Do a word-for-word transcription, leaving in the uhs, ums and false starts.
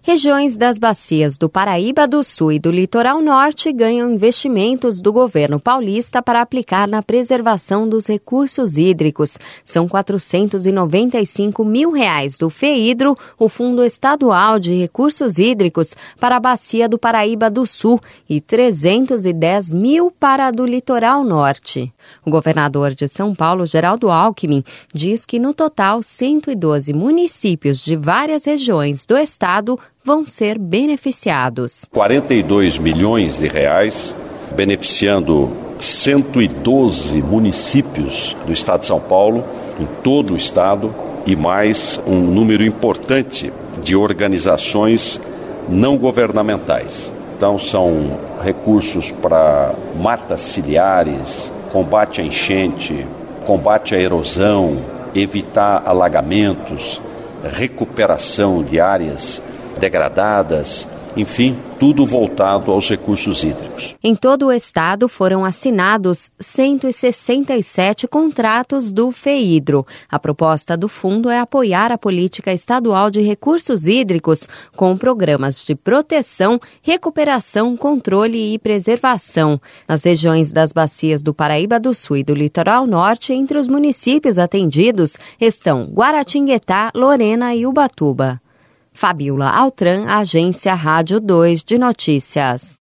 Regiões das bacias do Paraíba do Sul e do Litoral Norte ganham investimentos do governo paulista para aplicar na preservação dos recursos hídricos. São quatrocentos e noventa e cinco mil reais do FEHIDRO, o Fundo Estadual de Recursos Hídricos, para a bacia do Paraíba do Sul e trezentos e dez mil para a do Litoral Norte. O governador de São Paulo, Geraldo Alckmin, diz que no total cento e doze municípios de várias regiões do estado vão ser beneficiados. quarenta e dois milhões de reais, beneficiando cento e doze municípios do estado de São Paulo, em todo o estado, e mais um número importante de organizações não governamentais. Então são recursos para matas ciliares, combate à enchente, combate à erosão, evitar alagamentos, recuperação de áreas degradadas, enfim, tudo voltado aos recursos hídricos. Em todo o estado foram assinados cento e sessenta e sete contratos do FEHIDRO. A proposta do fundo é apoiar a política estadual de recursos hídricos com programas de proteção, recuperação, controle e preservação. Nas regiões das bacias do Paraíba do Sul e do Litoral Norte, entre os municípios atendidos estão Guaratinguetá, Lorena e Ubatuba. Fabiola Altran, Agência Rádio dois de Notícias.